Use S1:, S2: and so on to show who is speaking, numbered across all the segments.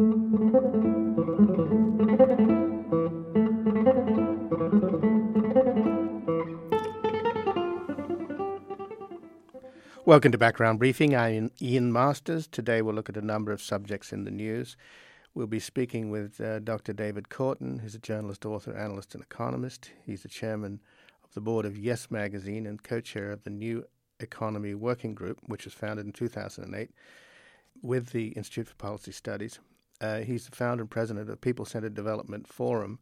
S1: Welcome to Background Briefing. I'm Ian Masters. Today we'll look at a number of subjects in the news. We'll be speaking with Dr. David Korten, who's a journalist, author, analyst, and economist. He's the chairman of the board of Yes Magazine and co-chair of the New Economy Working Group, which was founded in 2008 with the Institute for Policy Studies. He's the founder and president of People-Centered Development Forum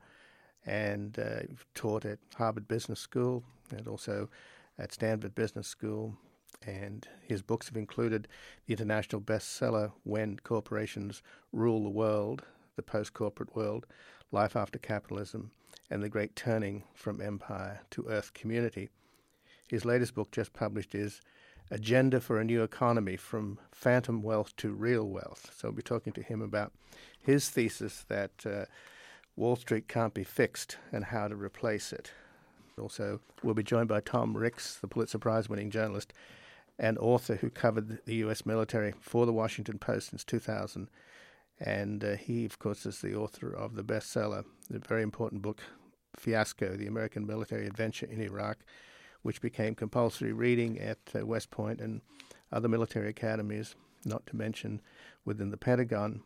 S1: and taught at Harvard Business School and also at Stanford Business School. And his books have included the international bestseller, When Corporations Rule the World, The Post-Corporate World, Life After Capitalism, and The Great Turning from Empire to Earth Community. His latest book, just published, is Agenda for a New Economy, From Phantom Wealth to Real Wealth. So we'll be talking to him about his thesis that Wall Street can't be fixed and how to replace it. Also, we'll be joined by Tom Ricks, the Pulitzer Prize-winning journalist and author who covered the U.S. military for the Washington Post since 2000. And he, of course, is the author of the bestseller, the very important book, Fiasco, The American Military Adventure in Iraq, which became compulsory reading at West Point and other military academies, not to mention within the Pentagon.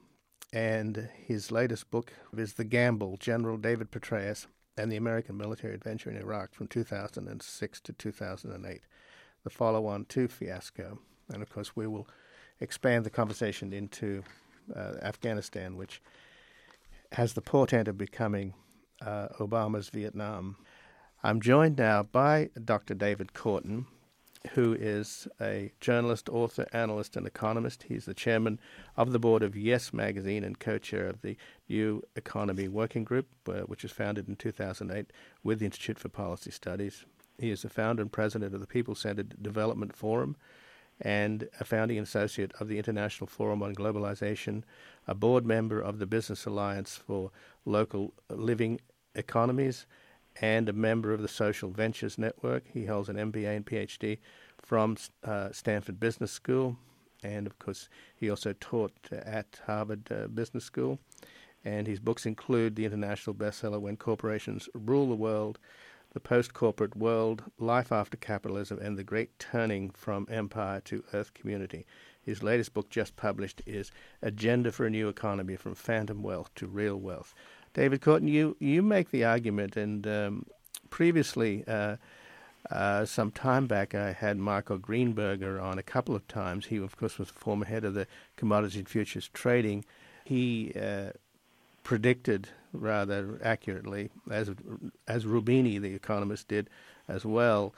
S1: And his latest book is The Gamble, General David Petraeus and the American Military Adventure in Iraq from 2006 to 2008. The follow-on to Fiasco. And, of course, we will expand the conversation into Afghanistan, which has the portent of becoming Obama's Vietnam. I'm joined now by Dr. David Korten, who is a journalist, author, analyst, and economist. He's the chairman of the board of Yes Magazine and co-chair of the New Economy Working Group, which was founded in 2008 with the Institute for Policy Studies. He is the founder and president of the People-Centered Development Forum and a founding associate of the International Forum on Globalization, a board member of the Business Alliance for Local Living Economies, and a member of the Social Ventures Network. He holds an MBA and PhD from Stanford Business School, and, of course, he also taught at Harvard Business School. And his books include the international bestseller, When Corporations Rule the World, The Post-Corporate World, Life After Capitalism, and The Great Turning from Empire to Earth Community. His latest book, just published, is Agenda for a New Economy, From Phantom Wealth to Real Wealth. David Korten, you make the argument, and previously, some time back, I had Michael Greenberger on a couple of times. He, of course, was the former head of the Commodities and Futures Trading. He predicted rather accurately, as Rubini, the economist, did as well,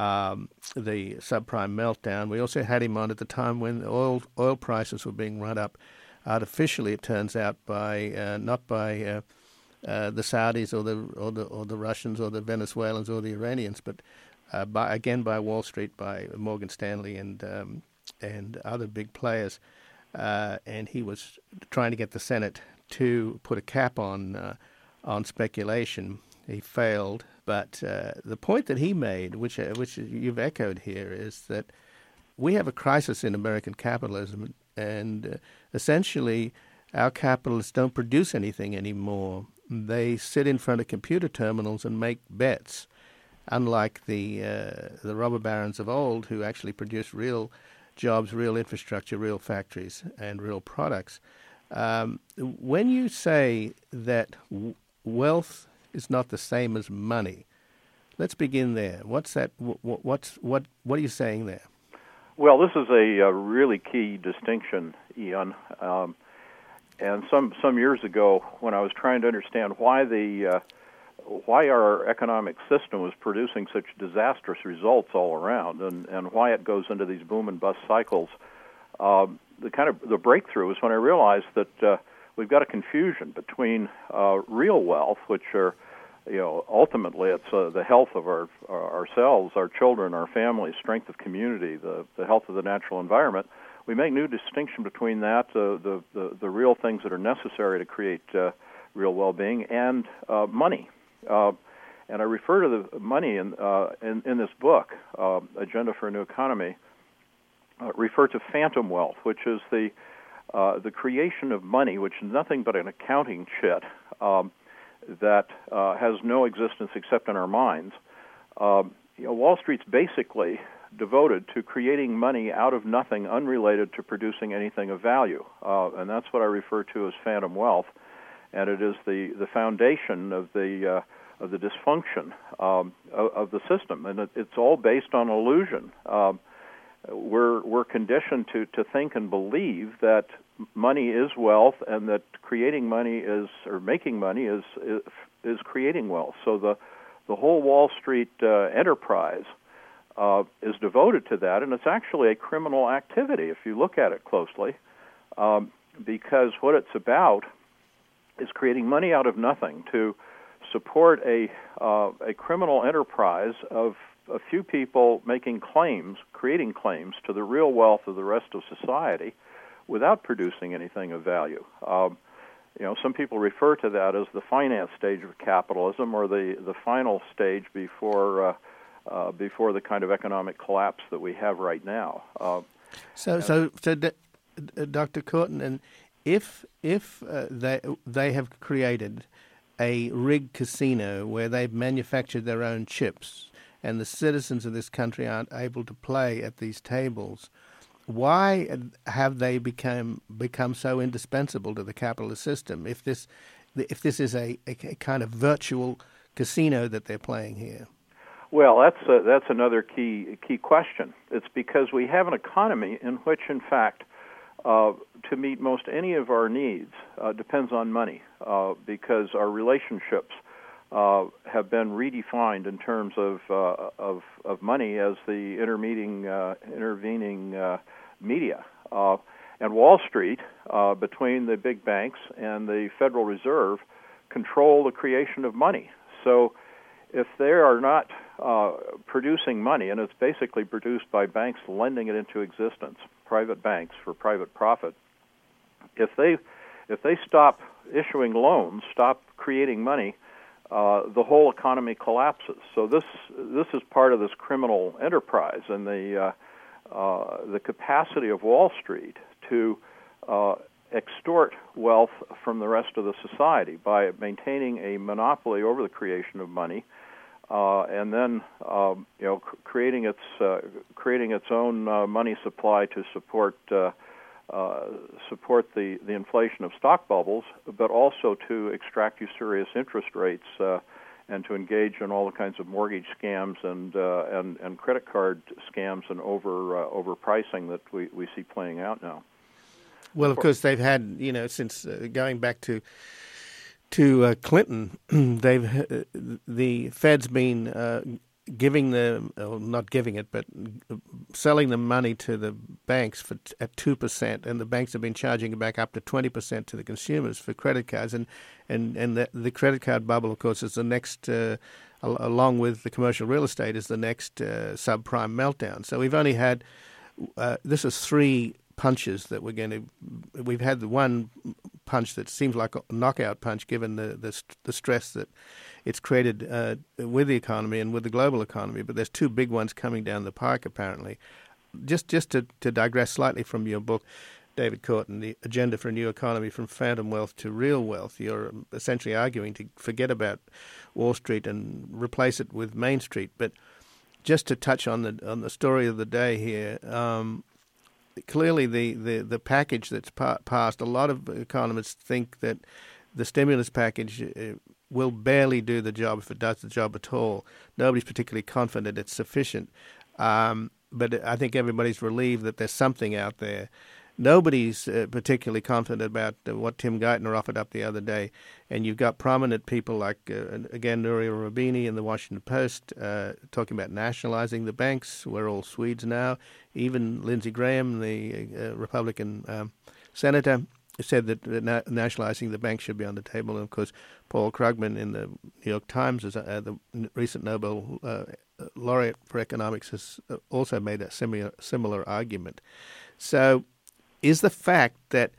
S1: the subprime meltdown. We also had him on at the time when oil prices were being run up artificially, it turns out, by not by the Saudis or the Russians or the Venezuelans or the Iranians, but by Wall Street, by Morgan Stanley and other big players. And he was trying to get the Senate to put a cap on speculation. He failed, but the point that he made, which you've echoed here, is that we have a crisis in American capitalism, and essentially our capitalists don't produce anything anymore. They sit in front of computer terminals and make bets, unlike the robber barons of old, who actually produced real jobs, real infrastructure, real factories, and real products. When you say that wealth is not the same as money, let's begin there. What's that? What are you saying there?
S2: Well, this is a really key distinction, Ian. And some years ago, when I was trying to understand why our economic system was producing such disastrous results all around, and why it goes into these boom and bust cycles, the breakthrough was when I realized that we've got a confusion between real wealth, which are, ultimately it's the health of ourselves, our children, our families, strength of community, the health of the natural environment. We make new distinction between that, the real things that are necessary to create real well-being, and money. And I refer to the money in this book, Agenda for a New Economy, refer to phantom wealth, which is the the creation of money, which is nothing but an accounting chit that has no existence except in our minds. Wall Street's basically devoted to creating money out of nothing, unrelated to producing anything of value, and that's what I refer to as phantom wealth. And it is the foundation of the dysfunction of the system, and it's all based on illusion. We're conditioned to think and believe that money is wealth, and that creating money or making money is creating wealth. So the whole Wall Street enterprise is devoted to that, and it's actually a criminal activity if you look at it closely, because what it's about is creating money out of nothing to support a criminal enterprise of a few people making claims, creating claims to the real wealth of the rest of society without producing anything of value. Some people refer to that as the finance stage of capitalism, or the final stage before the kind of economic collapse that we have right now.
S1: So, Dr. Courtin, and if they have created a rigged casino where they've manufactured their own chips, and the citizens of this country aren't able to play at these tables, why have they become so indispensable to the capitalist system? If this is a kind of virtual casino that they're playing here.
S2: Well, that's another key question. It's because we have an economy in which, in fact, to meet most any of our needs depends on money, because our relationships have been redefined in terms of money as the intervening media. And Wall Street, between the big banks and the Federal Reserve, control the creation of money. So if they are not producing money, and it's basically produced by banks lending it into existence, private banks for private profit, if they stop issuing loans, stop creating money, the whole economy collapses. So this is part of this criminal enterprise, and the capacity of Wall Street to extort wealth from the rest of the society by maintaining a monopoly over the creation of money, and then creating its own money supply to support the inflation of stock bubbles, but also to extract usurious interest rates and to engage in all the kinds of mortgage scams and credit card scams and overpricing that we see playing out now.
S1: Well, of course, they've had, since going back to Clinton, the Fed's been giving them, or not giving it, but selling the money to the banks at 2%, and the banks have been charging it back up to 20% to the consumers for credit cards, and the credit card bubble, of course, is the next, along with the commercial real estate, is the next subprime meltdown. So we've only had this is three punches that we've had the one punch that seems like a knockout punch given the stress that it's created with the economy and with the global economy, but there's two big ones coming down the pike apparently. Just to digress slightly from your book, David Courtin, The Agenda for a New Economy from Phantom Wealth to Real Wealth, you're essentially arguing to forget about Wall Street and replace it with Main Street. But just to touch on the story of the day here, clearly the package that's passed, a lot of economists think that the stimulus package will barely do the job, if it does the job at all. Nobody's particularly confident it's sufficient. But I think everybody's relieved that there's something out there. Nobody's particularly confident about what Tim Geithner offered up the other day. And you've got prominent people like, again, Nouriel Roubini in the Washington Post talking about nationalizing the banks. We're all Swedes now. Even Lindsey Graham, the Republican senator, said that nationalizing the banks should be on the table. And, of course, Paul Krugman in the New York Times, the recent Nobel laureate for economics, has also made a similar argument. So is the fact that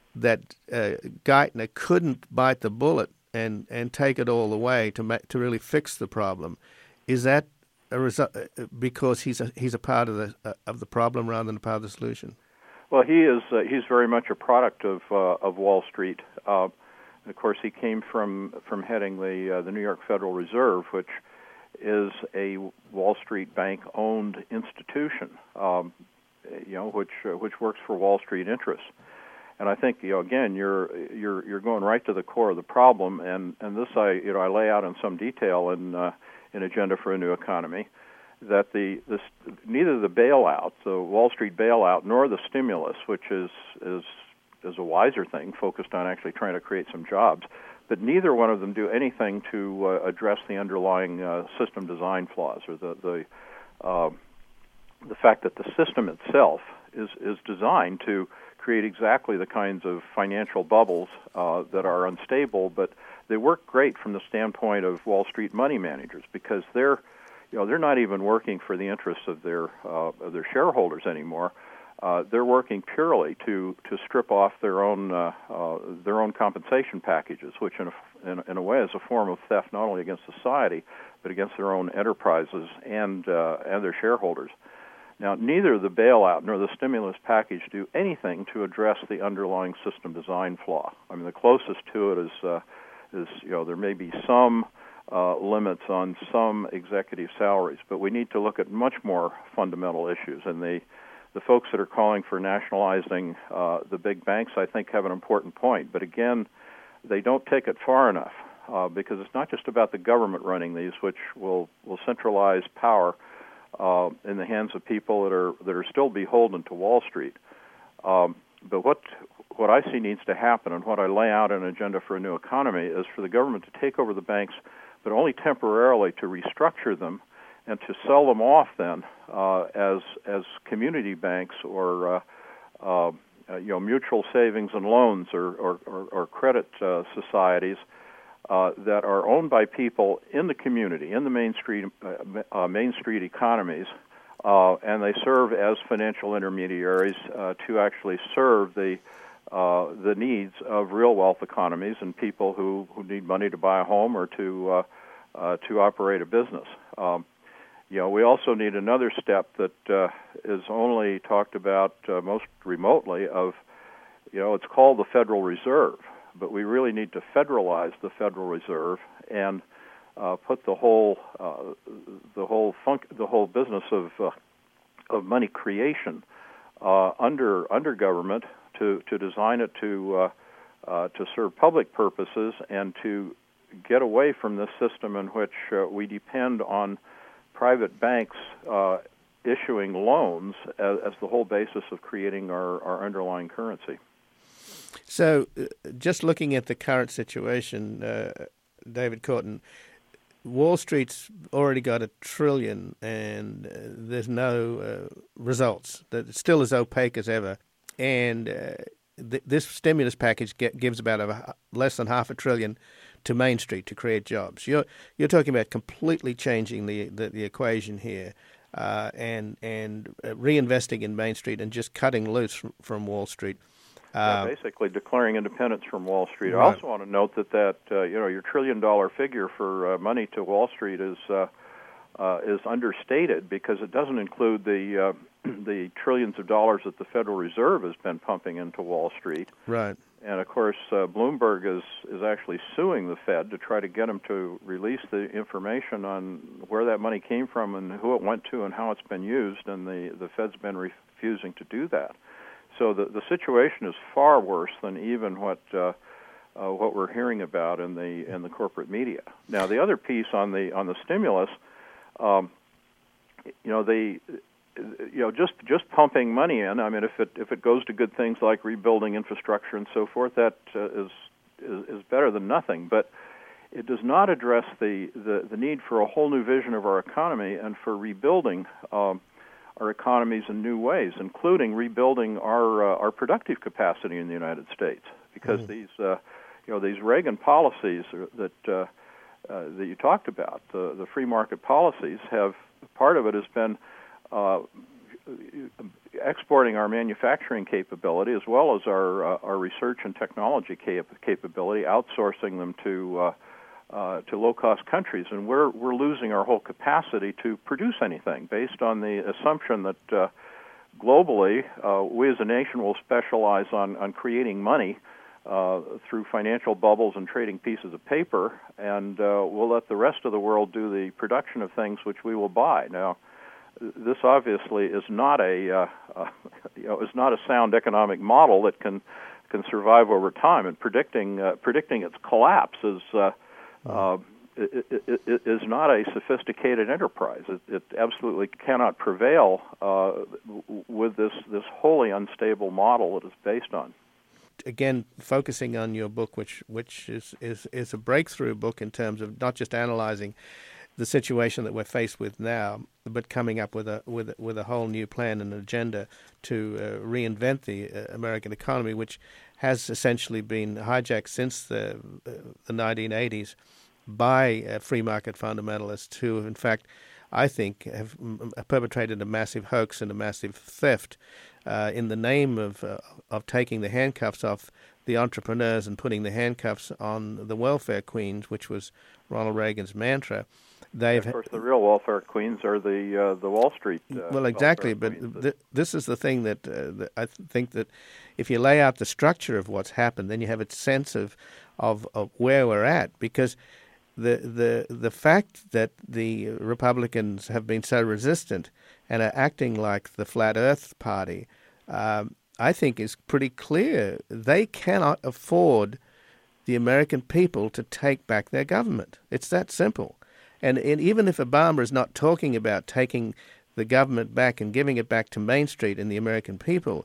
S1: Geithner couldn't bite the bullet and take it all away to really fix the problem, is that a result because he's a part of the problem rather than a part of the solution?
S2: Well, he's very much a product of Wall Street. Of course, he came from heading the New York Federal Reserve, which is a Wall Street bank-owned institution, which works for Wall Street interests. And I think, again, you're going right to the core of the problem, and this I lay out in some detail in Agenda for a New Economy, that neither the bailout, the Wall Street bailout, nor the stimulus, which is a wiser thing, focused on actually trying to create some jobs, but neither one of them do anything to address the underlying system design flaws, or the fact that the system itself is designed to create exactly the kinds of financial bubbles that are unstable, but they work great from the standpoint of Wall Street money managers, because they're not even working for the interests of their shareholders anymore. They're working purely to strip off their own compensation packages, which in a way is a form of theft not only against society but against their own enterprises and their shareholders. Now, neither the bailout nor the stimulus package do anything to address the underlying system design flaw. I mean, the closest to it is there may be some limits on some executive salaries, but we need to look at much more fundamental issues. And the folks that are calling for nationalizing the big banks, I think, have an important point. But again, they don't take it far enough, because it's not just about the government running these, which will centralize power in the hands of people that are still beholden to Wall Street. But what I see needs to happen, and what I lay out in Agenda for a New Economy, is for the government to take over the banks, but only temporarily, to restructure them and to sell them off then as community banks or mutual savings and loans or credit societies that are owned by people in the community, in the Main Street economies, and they serve as financial intermediaries to actually serve the needs of real wealth economies and people who need money to buy a home or to operate a business. We also need another step that is only talked about most remotely. It's called the Federal Reserve, but we really need to federalize the Federal Reserve and put the whole business of money creation under government to design it to serve public purposes and to get away from this system in which we depend on private banks issuing loans as the whole basis of creating our underlying currency.
S1: So, just looking at the current situation, David Korten, Wall Street's already got $1 trillion, and there's no results. It's still as opaque as ever. And this stimulus package gives about less than $500 billion to Main Street to create jobs. You're talking about completely changing the equation here, and reinvesting in Main Street and just cutting loose from Wall Street.
S2: Basically declaring independence from Wall Street.
S1: Right.
S2: I also want to note that your $1 trillion figure for money to Wall Street is understated, because it doesn't include the trillions of dollars that the Federal Reserve has been pumping into Wall Street.
S1: Right.
S2: And of course, Bloomberg is actually suing the Fed to try to get them to release the information on where that money came from and who it went to and how it's been used. And the Fed's been refusing to do that. So the situation is far worse than even what we're hearing about in the corporate media. Now, the other piece on the stimulus, just pumping money in. I mean, if it goes to good things like rebuilding infrastructure and so forth, that is better than nothing. But it does not address the need for a whole new vision of our economy and for rebuilding our economies in new ways, including rebuilding our productive capacity in the United States. Because these Reagan policies that you talked about, the free market policies, have part of it has been exporting our manufacturing capability as well as our research and technology capability, outsourcing them to low-cost countries, and we're losing our whole capacity to produce anything based on the assumption that globally, we as a nation will specialize on creating money through financial bubbles and trading pieces of paper, and we'll let the rest of the world do the production of things which we will buy. Now, this obviously is not a is not a sound economic model that can survive over time, and predicting its collapse is not a sophisticated enterprise. It absolutely cannot prevail with this wholly unstable model that it's based on.
S1: Again, focusing on your book, which is a breakthrough book in terms of not just analyzing the situation that we're faced with now, but coming up with a whole new plan and agenda to reinvent the American economy, which has essentially been hijacked since the 1980s by free market fundamentalists who, in fact, I think have perpetrated a massive hoax and a massive theft in the name of taking the handcuffs off the entrepreneurs and putting the handcuffs on the welfare queens, which was Ronald Reagan's mantra.
S2: Of course, the real welfare queens are the Wall Street.
S1: Well, exactly, but this is the thing that I think that if you lay out the structure of what's happened, then you have a sense of where we're at, because the fact that the Republicans have been so resistant and are acting like the Flat Earth Party, I think is pretty clear. They cannot afford the American people to take back their government. It's that simple. And even if Obama is not talking about taking the government back and giving it back to Main Street and the American people,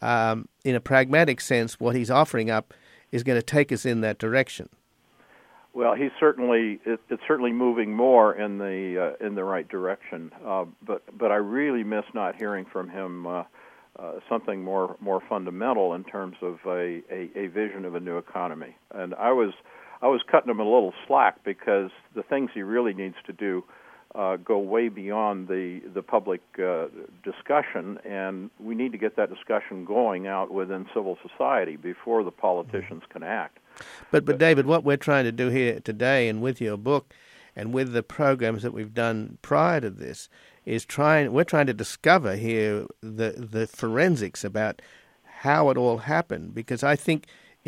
S1: in a pragmatic sense, what he's offering up is going to take us in that direction.
S2: Well, it's certainly moving more in the right direction. But I really miss not hearing from him something more fundamental in terms of a vision of a new economy. And I was cutting him a little slack because the things he really needs to do go way beyond the public discussion, and we need to get that discussion going out within civil society before the politicians can act.
S1: But David, what we're trying to do here today, and with your book, and with the programs that we've done prior to this, is we're trying to discover here the forensics about how it all happened, because I think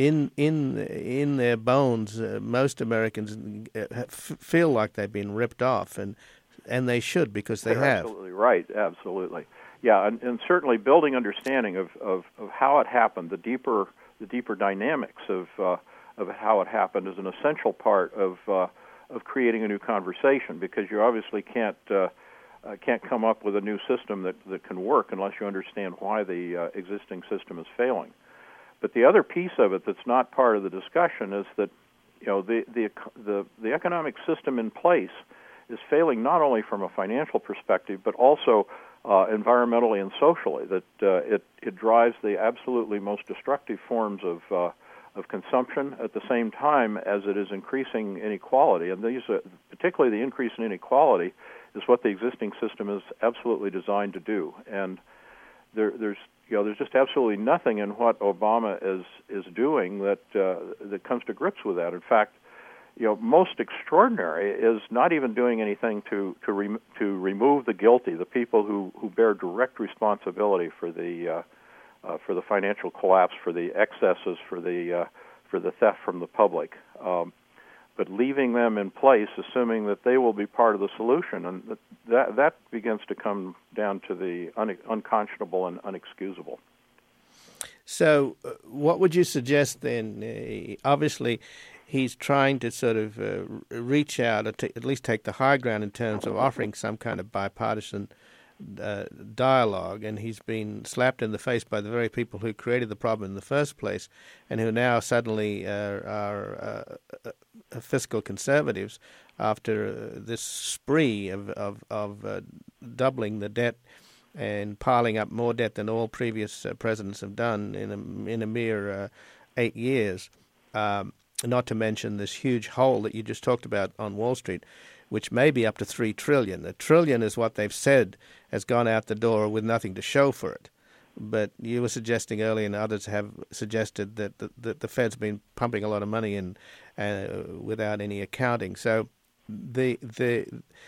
S1: in their bones, most Americans feel like they've been ripped off, and they should, because they have.
S2: Absolutely right. Absolutely, yeah, and certainly building understanding of how it happened, the deeper dynamics of how it happened is an essential part of creating a new conversation, because you obviously can't come up with a new system that can work unless you understand why the existing system is failing. But the other piece of it that's not part of the discussion is that, you know, the economic system in place is failing not only from a financial perspective but also environmentally and socially. That it drives the absolutely most destructive forms of consumption at the same time as it is increasing inequality. And these, particularly the increase in inequality, is what the existing system is absolutely designed to do. And there's just absolutely nothing in what Obama is doing that comes to grips with that. In fact, most extraordinary is not even doing anything to remove the guilty, the people who bear direct responsibility for the financial collapse, for the excesses, for the theft from the public, but leaving them in place, assuming that they will be part of the solution, and that begins to come down to the unconscionable and unexcusable.
S1: So, what would you suggest then? Obviously, he's trying to sort of reach out, or at least take the high ground in terms of offering some kind of bipartisan dialogue, and he's been slapped in the face by the very people who created the problem in the first place, and who now suddenly are fiscal conservatives after this spree of doubling the debt and piling up more debt than all previous presidents have done in a mere 8 years. Not to mention this huge hole that you just talked about on Wall Street, which may be up to $3 trillion. $1 trillion is what they've said has gone out the door with nothing to show for it. But you were suggesting earlier, and others have suggested, that the Fed's been pumping a lot of money in without any accounting. So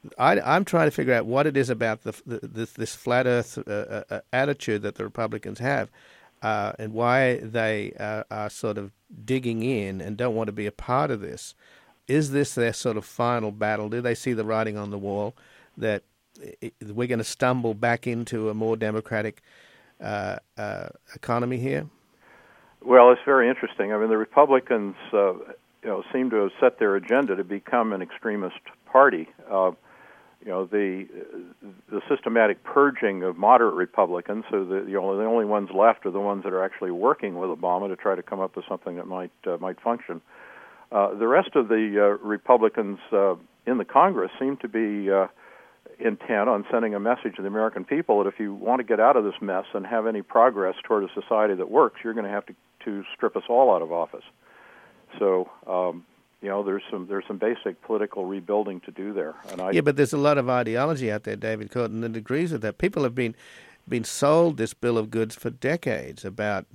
S1: I'm trying to figure out what it is about this flat Earth attitude that the Republicans have, and why they are sort of digging in and don't want to be a part of this. Is this their sort of final battle? Do they see the writing on the wall that we're going to stumble back into a more democratic economy here?
S2: Well, it's very interesting. I mean, the Republicans, seem to have set their agenda to become an extremist party. The systematic purging of moderate Republicans, so the only ones left are the ones that are actually working with Obama to try to come up with something that might function. The rest of the Republicans in the Congress seem to be intent on sending a message to the American people that if you want to get out of this mess and have any progress toward a society that works, you're going to have to strip us all out of office. So, there's some basic political rebuilding to do there. And
S1: but there's a lot of ideology out there, David Korten, that agrees with that. People have been sold this bill of goods for decades about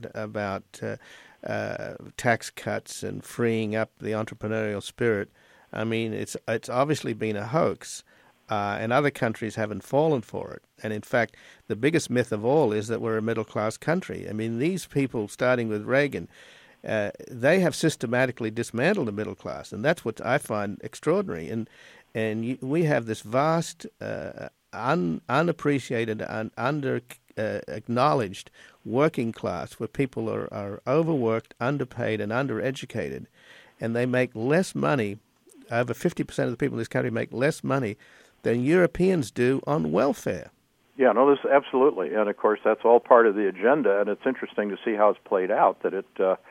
S1: tax cuts and freeing up the entrepreneurial spirit. I mean, it's obviously been a hoax, and other countries haven't fallen for it. And in fact, the biggest myth of all is that we're a middle-class country. I mean, these people, starting with Reagan, they have systematically dismantled the middle class, and that's what I find extraordinary. And we have this vast, unappreciated, and acknowledged working class where people are overworked, underpaid, and undereducated, and they make less money. Over 50% of the people in this country make less money than Europeans do on welfare.
S2: Yeah, no, this absolutely, and of course that's all part of the agenda, and it's interesting to see how it's played out. That it,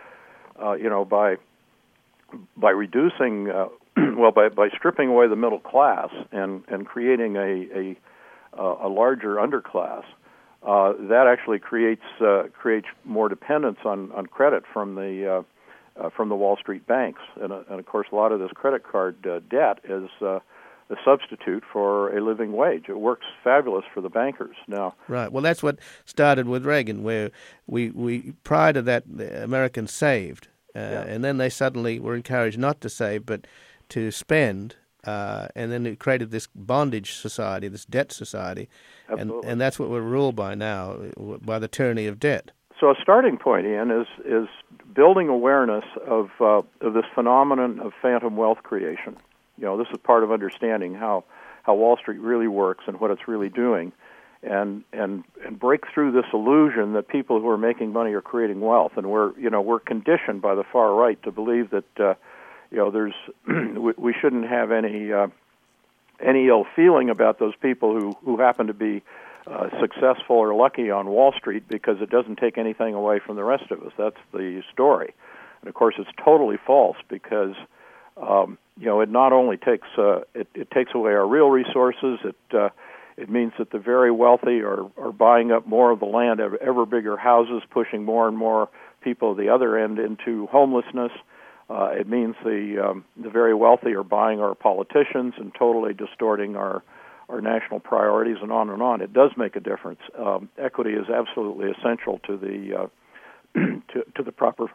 S2: by reducing, by stripping away the middle class and creating a larger underclass, that actually creates more dependence on credit from the Wall Street banks, and of course a lot of this credit card debt is a substitute for a living wage. It works fabulous for the bankers now.
S1: Right. Well, that's what started with Reagan, where we prior to that the Americans saved, and then they suddenly were encouraged not to save but to spend, and then it created this bondage society, this debt society, and that's what we're ruled by now, by the tyranny of debt.
S2: So a starting point, Ian, is building awareness of this phenomenon of phantom wealth creation. This is part of understanding how Wall Street really works and what it's really doing, and break through this illusion that people who are making money are creating wealth. And we're conditioned by the far right to believe that we shouldn't have any ill feeling about those people who happen to be successful or lucky on Wall Street, because it doesn't take anything away from the rest of us. That's the story. And of course, it's totally false, because it not only takes it takes away our real resources. It means that the very wealthy are buying up more of the land, ever bigger houses, pushing more and more people at the other end into homelessness. It means the very wealthy are buying our politicians and totally distorting our national priorities, and on and on. It does make a difference. Equity is absolutely essential to the to the proper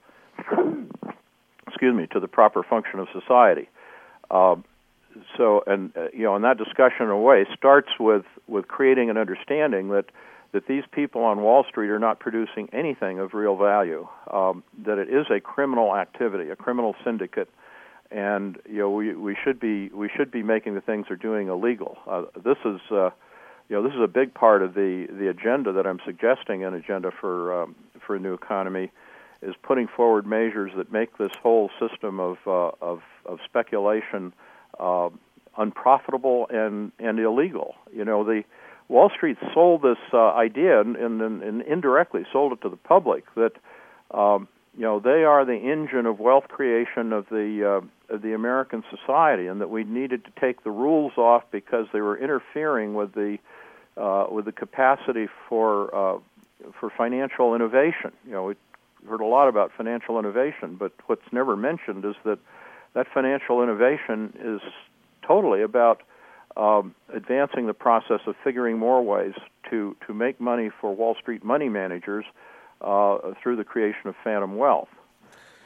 S2: to the proper function of society. And that discussion in a way starts with creating an understanding that these people on Wall Street are not producing anything of real value. That it is a criminal activity, a criminal syndicate. And we should be making the things they're doing illegal. This is a big part of the agenda that I'm suggesting. An agenda for a new economy is putting forward measures that make this whole system of speculation unprofitable and illegal. The Wall Street sold this idea and indirectly sold it to the public that they are the engine of wealth creation of the American society, and that we needed to take the rules off because they were interfering with the capacity for financial innovation. We heard a lot about financial innovation, but what's never mentioned is that financial innovation is totally about advancing the process of figuring more ways to make money for Wall Street money managers through the creation of phantom wealth.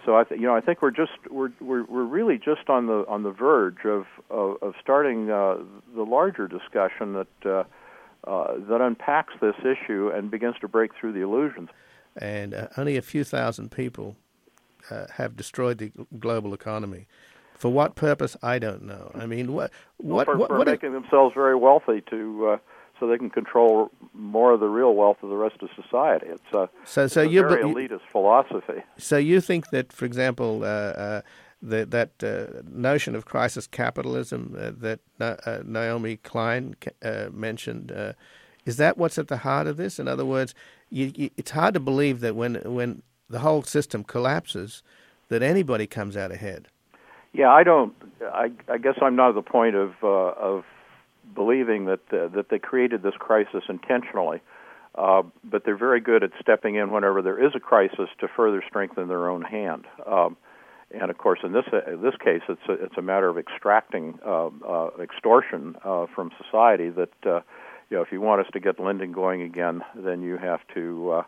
S2: So I think we're really just on the verge of starting the larger discussion that unpacks this issue and begins to break through the illusions.
S1: And only a few thousand people have destroyed the global economy. For what purpose, I don't know. I mean,
S2: for making themselves very wealthy so they can control more of the real wealth of the rest of society. It's a very elitist philosophy.
S1: So you think that, for example, that notion of crisis capitalism that Naomi Klein mentioned, is that what's at the heart of this? In other words, it's hard to believe that when the whole system collapses, that anybody comes out ahead.
S2: Yeah, I guess I'm not at the point of believing that they created this crisis intentionally, but they're very good at stepping in whenever there is a crisis to further strengthen their own hand. And of course, in this case, it's a matter of extracting extortion from society. That if you want us to get lending going again, then you have to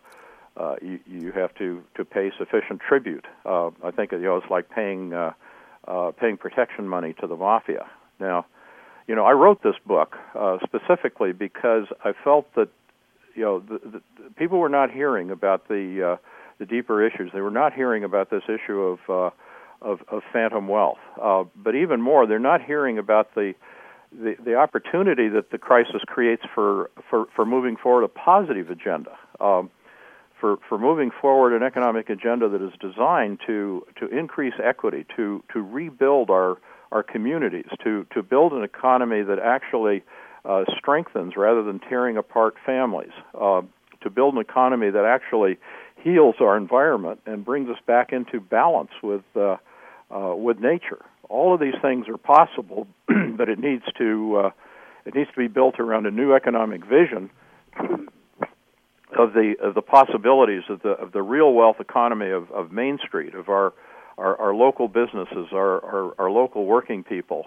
S2: pay sufficient tribute. I think it's like paying protection money to the mafia. Now, I wrote this book specifically because I felt that the people were not hearing about the deeper issues. They were not hearing about this issue of phantom wealth. But even more, they're not hearing about the opportunity that the crisis creates for moving forward a positive agenda. For moving forward an economic agenda that is designed to increase equity, to rebuild our communities, to build an economy that actually strengthens rather than tearing apart families, to build an economy that actually heals our environment and brings us back into balance with nature. All of these things are possible, but it needs to be built around a new economic vision of the possibilities of the real wealth economy of Main Street, of our local businesses, our local working people.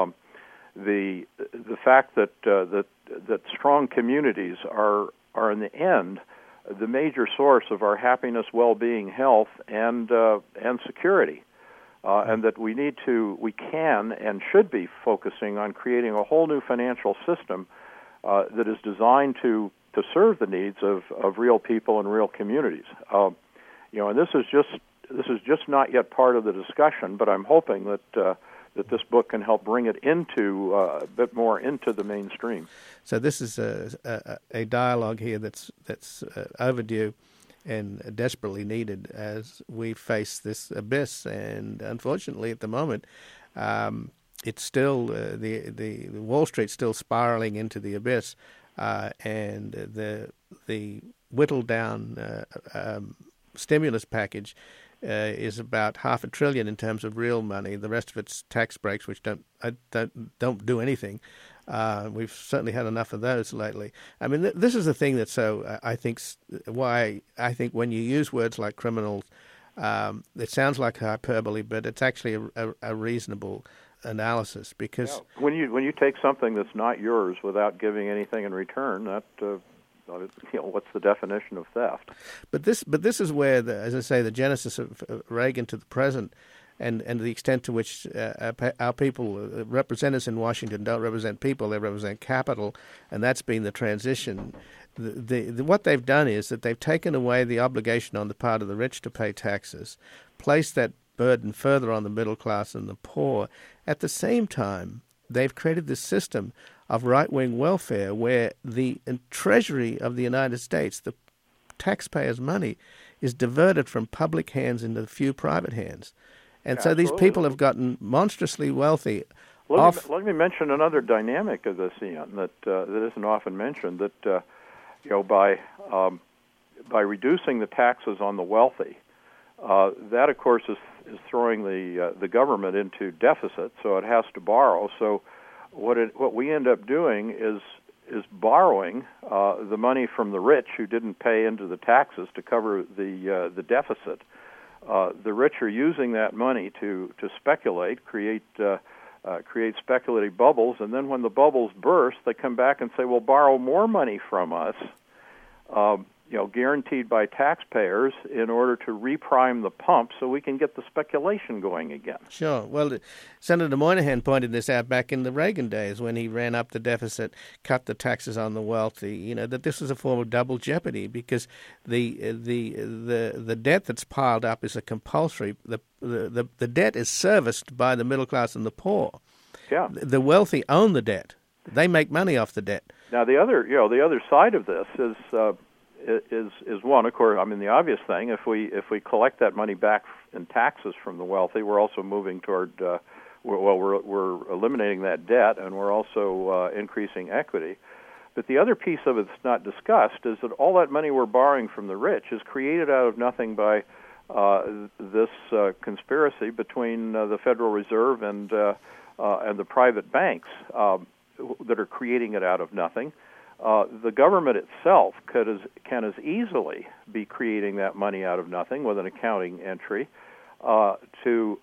S2: The fact that strong communities are in the end the major source of our happiness, well-being, health, and security, and that we can and should be focusing on creating a whole new financial system that is designed to serve the needs of real people and real communities. And this is just not yet part of the discussion, but I'm hoping that this book can help bring it into a bit more into the mainstream.
S1: So this is a dialogue here that's overdue and desperately needed as we face this abyss. And unfortunately, at the moment, it's still the Wall Street's still spiraling into the abyss, and the whittled down stimulus package is about $500 billion in terms of real money. The rest of it's tax breaks, which don't do anything. We've certainly had enough of those lately. I mean, this is the thing that's why I think when you use words like criminals, it sounds like hyperbole, but it's actually a reasonable analysis, because
S2: when you take something that's not yours without giving anything in return, that what's the definition of theft?
S1: But this is where, as I say, the genesis of Reagan to the present, and the extent to which our people represent us in Washington don't represent people, they represent capital, and that's been the transition. What they've done is that they've taken away the obligation on the part of the rich to pay taxes, placed that burden further on the middle class and the poor. At the same time, they've created this system of right-wing welfare where the Treasury of the United States, the taxpayers' money, is diverted from public hands into a few private hands. And so these people have gotten monstrously wealthy.
S2: Let me mention another dynamic of this, Ian, that isn't often mentioned, that by reducing the taxes on the wealthy, that, of course, is throwing the government into deficit, so it has to borrow. So what we end up doing is borrowing the money from the rich who didn't pay into the taxes to cover the deficit. The rich are using that money to speculate, create speculative bubbles, and then when the bubbles burst, they come back and say, "Well, borrow more money from us." guaranteed by taxpayers in order to reprime the pump so we can get the speculation going again.
S1: Sure. Well, Senator Moynihan pointed this out back in the Reagan days when he ran up the deficit, cut the taxes on the wealthy. That this was a form of double jeopardy because the debt that's piled up is a compulsory. The debt is serviced by the middle class and the poor.
S2: Yeah.
S1: The wealthy own the debt. They make money off the debt.
S2: Now the other side of this is one, of course. I mean, the obvious thing: if we collect that money back in taxes from the wealthy, we're also moving toward we're eliminating that debt, and we're also increasing equity. But the other piece of it that's not discussed is that all that money we're borrowing from the rich is created out of nothing by this conspiracy between the Federal Reserve and the private banks that are creating it out of nothing. The government itself can as easily be creating that money out of nothing with an accounting entry to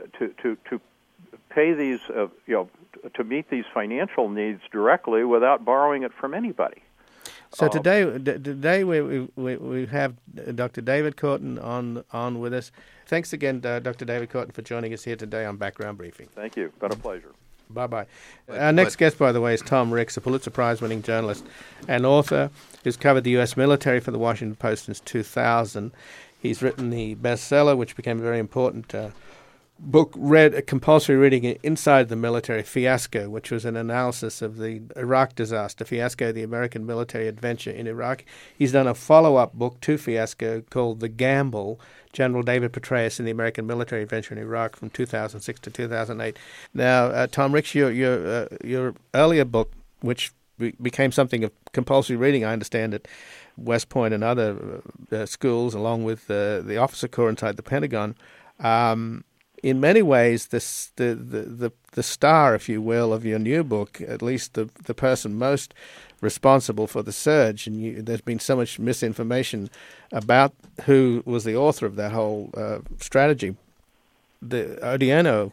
S2: pay these to meet these financial needs directly without borrowing it from anybody.
S1: So today we have Dr. David Korten on with us. Thanks again, Dr. David Korten, for joining us here today on Background Briefing.
S2: Thank you. Been a pleasure.
S1: Bye-bye. Our next guest, by the way, is Tom Ricks, a Pulitzer Prize-winning journalist and author who's covered the U.S. military for the Washington Post since 2000. He's written the bestseller, which became a very important book, compulsory reading Inside the Military, Fiasco, which was an analysis of the Iraq disaster, Fiasco, the American military adventure in Iraq. He's done a follow-up book to Fiasco called The Gamble, General David Petraeus in the American military adventure in Iraq from 2006 to 2008. Now, Tom Ricks, your earlier book, which became something of compulsory reading, I understand, at West Point and other schools, along with the officer corps inside the Pentagon, in many ways, the star, if you will, of your new book, at least the person most responsible for the surge, and there's been so much misinformation about who was the author of that whole strategy. The Odierno,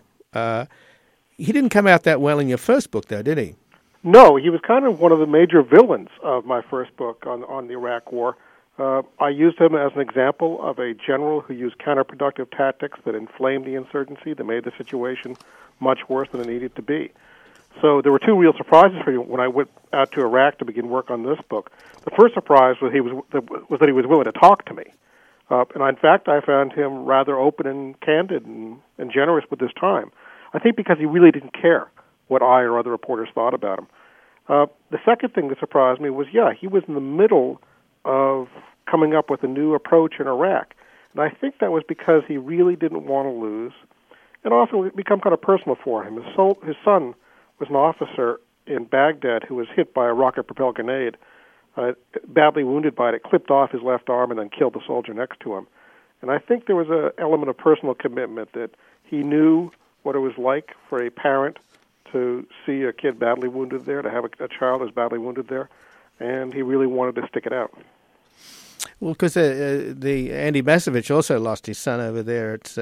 S1: he didn't come out that well in your first book, though, did he?
S3: No, he was kind of one of the major villains of my first book on the Iraq War. I used him as an example of a general who used counterproductive tactics that inflamed the insurgency, that made the situation much worse than it needed to be. So there were two real surprises for me when I went out to Iraq to begin work on this book. The first surprise was that he was willing to talk to me. And in fact, I found him rather open and candid and generous with his time. I think because he really didn't care what I or other reporters thought about him. The second thing that surprised me was, he was in the middle of coming up with a new approach in Iraq. And I think that was because he really didn't want to lose. And also it became kind of personal for him. His son was an officer in Baghdad who was hit by a rocket-propelled grenade, badly wounded by it. It clipped off his left arm and then killed the soldier next to him. And I think there was an element of personal commitment that he knew what it was like for a parent to see a kid badly wounded there, to have a child who's badly wounded there, and he really wanted to stick it out.
S1: Well, because the Andy Basovich also lost his son over there. It's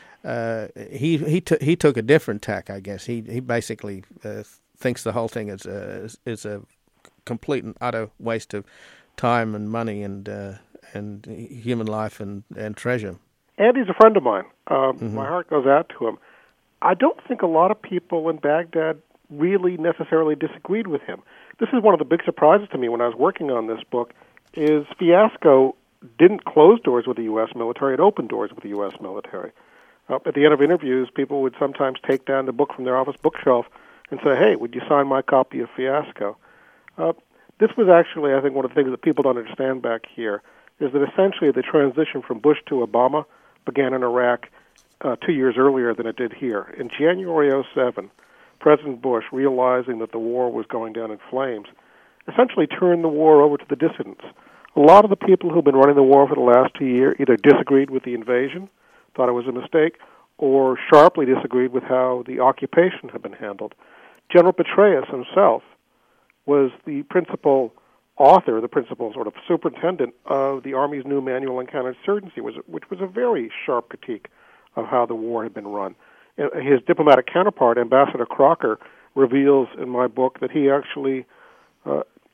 S1: he took a different tack, I guess. He basically thinks the whole thing is a complete and utter waste of time and money and human life and treasure.
S3: Andy's a friend of mine. My heart goes out to him. I don't think a lot of people in Baghdad really necessarily disagreed with him. This is one of the big surprises to me when I was working on this book, is Fiasco didn't close doors with the U.S. military, it opened doors with the U.S. military. At the end of interviews, people would sometimes take down the book from their office bookshelf and say, hey, would you sign my copy of Fiasco? This was actually, I think, one of the things that people don't understand back here, is that essentially the transition from Bush to Obama began in Iraq 2 years earlier than it did here. In January 2007, President Bush, realizing that the war was going down in flames, essentially turned the war over to the dissidents. A lot of the people who've been running the war for the last 2 years either disagreed with the invasion, thought it was a mistake, or sharply disagreed with how the occupation had been handled. General Petraeus himself was the principal author, the principal sort of superintendent of the Army's new manual on counterinsurgency, which was a very sharp critique of how the war had been run. His diplomatic counterpart, Ambassador Crocker, reveals in my book that he actually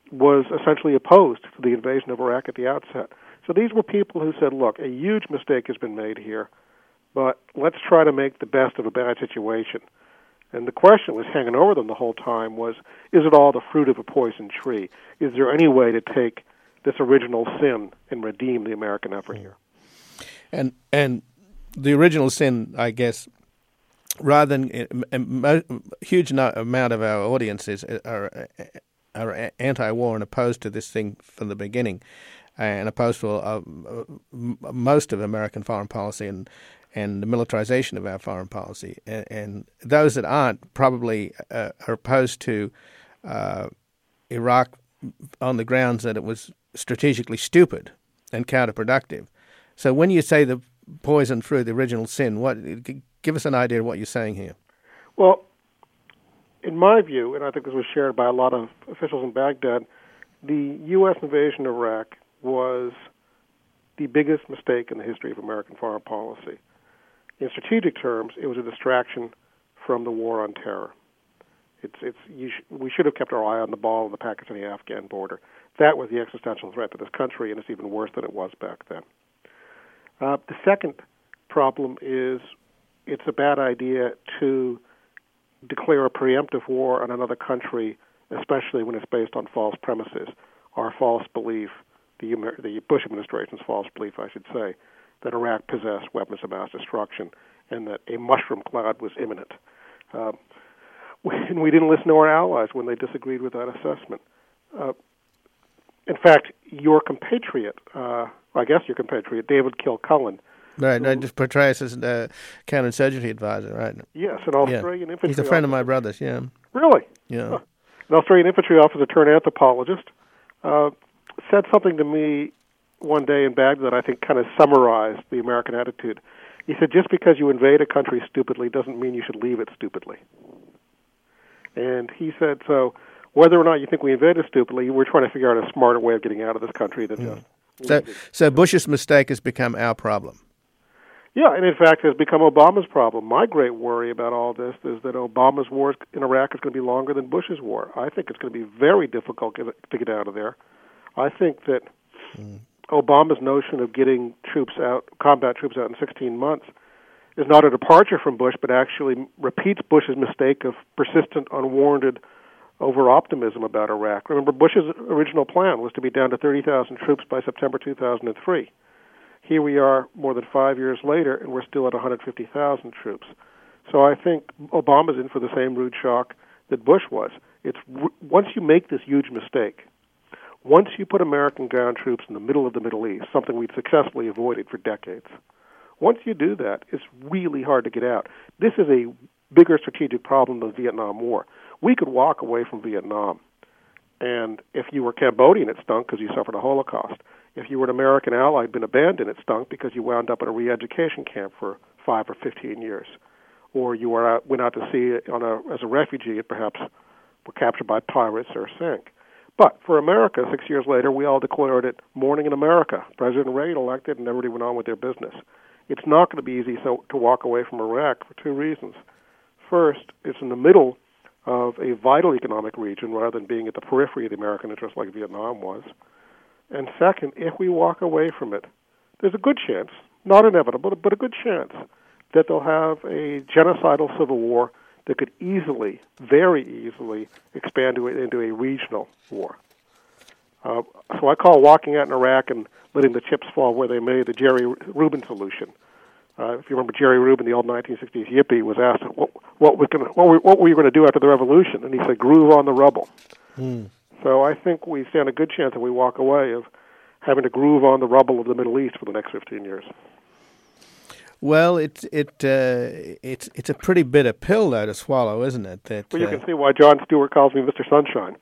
S3: was essentially opposed to the invasion of Iraq at the outset. So these were people who said, look, a huge mistake has been made here, but let's try to make the best of a bad situation. And the question was hanging over them the whole time was, is it all the fruit of a poisoned tree? Is there any way to take this original sin and redeem the American effort here?
S1: And the original sin, I guess, rather than a huge amount of our audiences are anti-war and opposed to this thing from the beginning, and opposed to most of American foreign policy and the militarization of our foreign policy. And those that aren't probably are opposed to Iraq on the grounds that it was strategically stupid and counterproductive. So when you say the poison fruit, the original sin, give us an idea of what you're saying here.
S3: Well, in my view, and I think this was shared by a lot of officials in Baghdad, the U.S. invasion of Iraq was the biggest mistake in the history of American foreign policy. In strategic terms, it was a distraction from the war on terror. We should have kept our eye on the ball on the Pakistani-Afghan border. That was the existential threat to this country, and it's even worse than it was back then. The second problem is it's a bad idea to declare a preemptive war on another country, especially when it's based on false premises, or false belief, the Bush administration's false belief, I should say, that Iraq possessed weapons of mass destruction and that a mushroom cloud was imminent. And we didn't listen to our allies when they disagreed with that assessment. In fact, your compatriot, David Kilcullen.
S1: Right, just portrays as a counterinsurgency advisor, right?
S3: Yes, an Australian infantry
S1: He's a friend
S3: officer.
S1: of my brother's, yeah.
S3: Really?
S1: Yeah.
S3: An Australian infantry officer turned anthropologist said something to me one day in Baghdad that I think kind of summarized the American attitude. He said, just because you invade a country stupidly doesn't mean you should leave it stupidly. And he said, so whether or not you think we invaded stupidly, we're trying to figure out a smarter way of getting out of this country than just...
S1: So Bush's mistake has become our problem.
S3: Yeah, and in fact has become Obama's problem. My great worry about all this is that Obama's war in Iraq is going to be longer than Bush's war. I think it's going to be very difficult to get out of there. I think that Obama's notion of getting combat troops out in 16 months, is not a departure from Bush, but actually repeats Bush's mistake of persistent, unwarranted over-optimism about Iraq. Remember, Bush's original plan was to be down to 30,000 troops by September 2003. Here we are more than 5 years later, and we're still at 150,000 troops. So I think Obama's in for the same rude shock that Bush was. Once you make this huge mistake, once you put American ground troops in the middle of the Middle East, something we'd successfully avoided for decades, once you do that, it's really hard to get out. This is a bigger strategic problem than the Vietnam War. We could walk away from Vietnam, and if you were Cambodian, it stunk because you suffered a Holocaust. If you were an American ally, been abandoned, it stunk because you wound up in a re-education camp for 5 or 15 years. Or you went out to sea as a refugee and perhaps were captured by pirates or sank. But for America, 6 years later, we all declared it morning in America. President Reagan elected, and everybody went on with their business. It's not going to be easy to walk away from Iraq for two reasons. First, it's in the middle of a vital economic region rather than being at the periphery of the American interest like Vietnam was. And second, if we walk away from it, there's a good chance, not inevitable, but a good chance, that they'll have a genocidal civil war that could easily, very easily, expand into a regional war. So I call walking out in Iraq and letting the chips fall where they may the Jerry Rubin solution. If you remember, Jerry Rubin, the old 1960s yippie, was asked what were you going to do after the revolution, and he said, "Groove on the rubble." So I think we stand a good chance if we walk away of having to groove on the rubble of the Middle East for the next 15 years.
S1: Well, it's a pretty bitter pill, though, to swallow, isn't it?
S3: Well, you can see why Jon Stewart calls me Mr. Sunshine.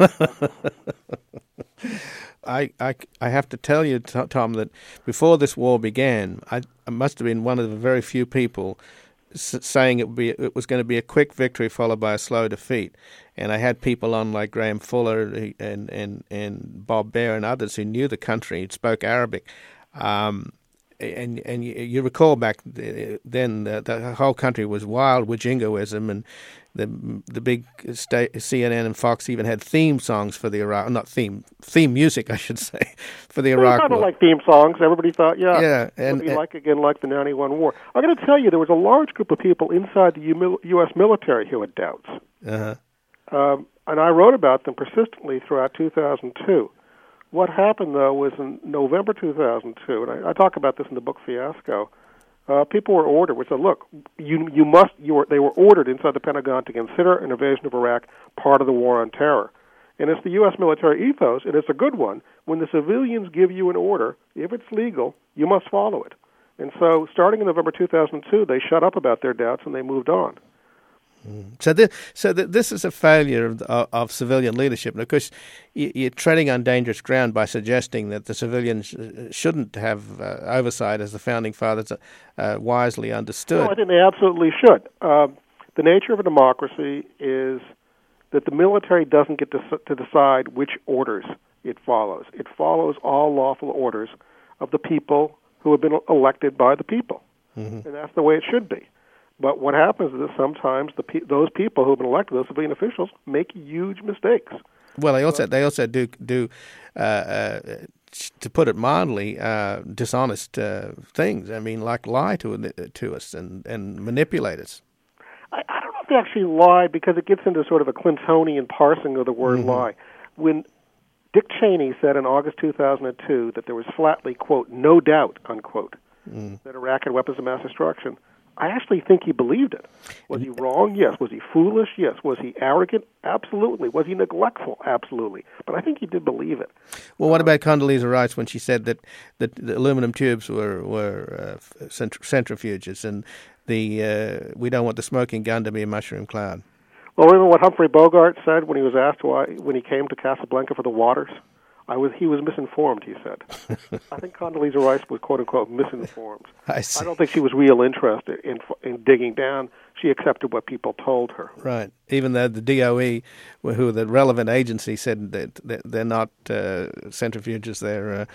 S1: I have to tell you, Tom, that before this war began, I must have been one of the very few people saying it was going to be a quick victory followed by a slow defeat. And I had people on like Graham Fuller and Bob Baer and others who knew the country, spoke Arabic, and you recall back then the whole country was wild with jingoism, and the big CNN and Fox even had theme songs for the Iraq, not theme music, I should say, for the Iraq
S3: War. Kind of
S1: War.
S3: like theme songs. Everybody thought,
S1: and
S3: like the 91 war. I'm going to tell you, there was a large group of people inside the U.S. military who had doubts. And I wrote about them persistently throughout 2002. What happened, though, was in November 2002, and I talk about this in the book Fiasco, people were ordered, which said, look, they were ordered inside the Pentagon to consider an invasion of Iraq part of the war on terror. And it's the U.S. military ethos, and it's a good one. When the civilians give you an order, if it's legal, you must follow it. And so starting in November 2002, they shut up about their doubts and they moved on.
S1: So this is a failure of civilian leadership. And of course, you're treading on dangerous ground by suggesting that the civilians shouldn't have oversight, as the Founding Fathers wisely understood.
S3: No, I think they absolutely should. The nature of a democracy is that the military doesn't get to decide which orders it follows. It follows all lawful orders of the people who have been elected by the people. And that's the way it should be. But what happens is that sometimes those people who have been elected, those civilian officials, make huge mistakes.
S1: Well, they also do to put it mildly, dishonest things. I mean, like lie to us and manipulate us.
S3: I don't know if they actually lie, because it gets into sort of a Clintonian parsing of the word lie. When Dick Cheney said in August 2002 that there was flatly, quote, no doubt, unquote, that Iraq had weapons of mass destruction, I actually think he believed it. Was he wrong? Yes. Was he foolish? Yes. Was he arrogant? Absolutely. Was he neglectful? Absolutely. But I think he did believe it.
S1: Well, what about Condoleezza Rice when she said that the aluminum tubes were centrifuges, and we don't want the smoking gun to be a mushroom cloud?
S3: Well, remember what Humphrey Bogart said when he was asked why, when he came to Casablanca for the waters? He was misinformed, he said. I think Condoleezza Rice was, quote-unquote, misinformed.
S1: I
S3: don't think she was real interested in digging down. She accepted what people told her.
S1: Right. Even though the DOE, who the relevant agency, said that they're not centrifuges, they're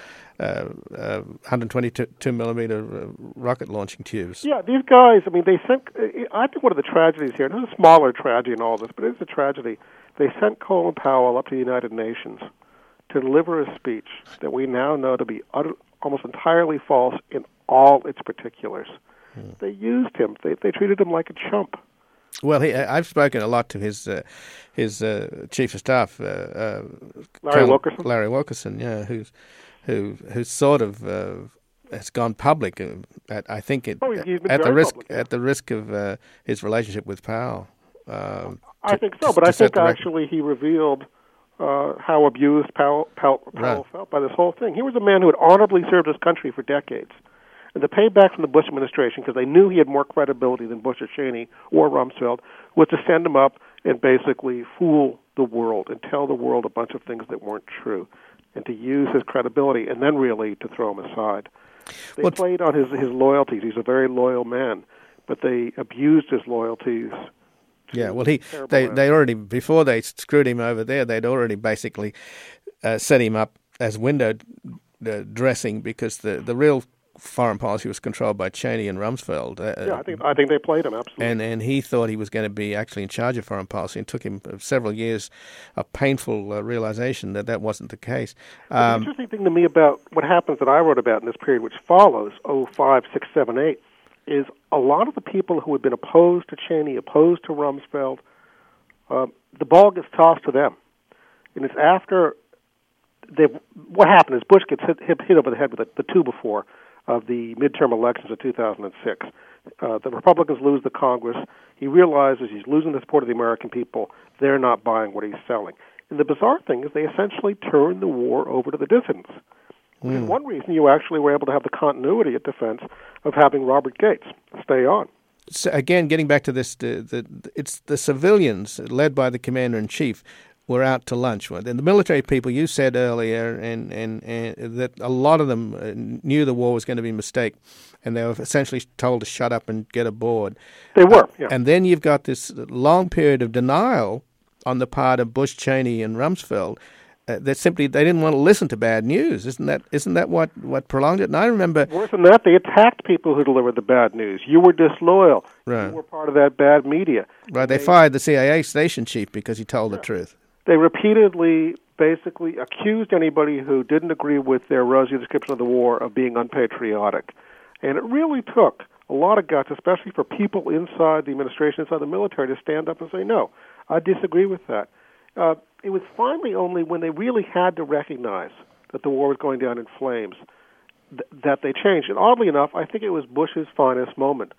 S1: 122-millimeter rocket launching tubes.
S3: Yeah, these guys, I mean, they sent... I think one of the tragedies here, and there's a smaller tragedy in all this, but it's a tragedy. They sent Colin Powell up to the United Nations to deliver a speech that we now know to be almost entirely false in all its particulars. They used him. They treated him like a chump.
S1: Well, I've spoken a lot to his chief of staff,
S3: Larry Wilkerson.
S1: Larry Wilkerson, yeah, who's sort of has gone public. I think at the risk of his relationship with Powell.
S3: I think so, but I think actually he revealed how abused Powell felt by this whole thing. He was a man who had honorably served his country for decades. And the payback from the Bush administration, because they knew he had more credibility than Bush or Cheney or Rumsfeld, was to send him up and basically fool the world and tell the world a bunch of things that weren't true, and to use his credibility and then really to throw him aside. They played on his loyalties. He's a very loyal man, but they abused his loyalties.
S1: Yeah, well, they already, before they screwed him over there, they'd already basically set him up as window dressing, because the real foreign policy was controlled by Cheney and Rumsfeld.
S3: I think they played him, absolutely.
S1: And he thought he was going to be actually in charge of foreign policy, and took him several years of painful realization that wasn't the case.
S3: The interesting thing to me about what happens that I wrote about in this period, which follows 05, 6, 7, 8, is a lot of the people who had been opposed to Cheney, opposed to Rumsfeld, the ball gets tossed to them. And it's after what happened is Bush gets hit over the head with the two before of the midterm elections of 2006. The Republicans lose the Congress. He realizes he's losing the support of the American people. They're not buying what he's selling. And the bizarre thing is they essentially turn the war over to the dissidents. Which is one reason you actually were able to have the continuity at defense of having Robert Gates stay on.
S1: So again, getting back to this, it's the civilians led by the commander-in-chief were out to lunch. And the military people, you said earlier, and that a lot of them knew the war was going to be a mistake, and they were essentially told to shut up and get aboard.
S3: They were, yeah.
S1: And then you've got this long period of denial on the part of Bush, Cheney, and Rumsfeld, they didn't want to listen to bad news. Isn't that what prolonged it? And I remember
S3: worse than that, they attacked people who delivered the bad news. You were disloyal.
S1: Right.
S3: You were part of that bad media.
S1: Right. They fired the CIA station chief because he told the truth.
S3: They repeatedly, basically, accused anybody who didn't agree with their rosy description of the war of being unpatriotic, and it really took a lot of guts, especially for people inside the administration, inside the military, to stand up and say, no, I disagree with that. It was finally only when they really had to recognize that the war was going down in flames that they changed. And oddly enough, I think it was Bush's finest moment.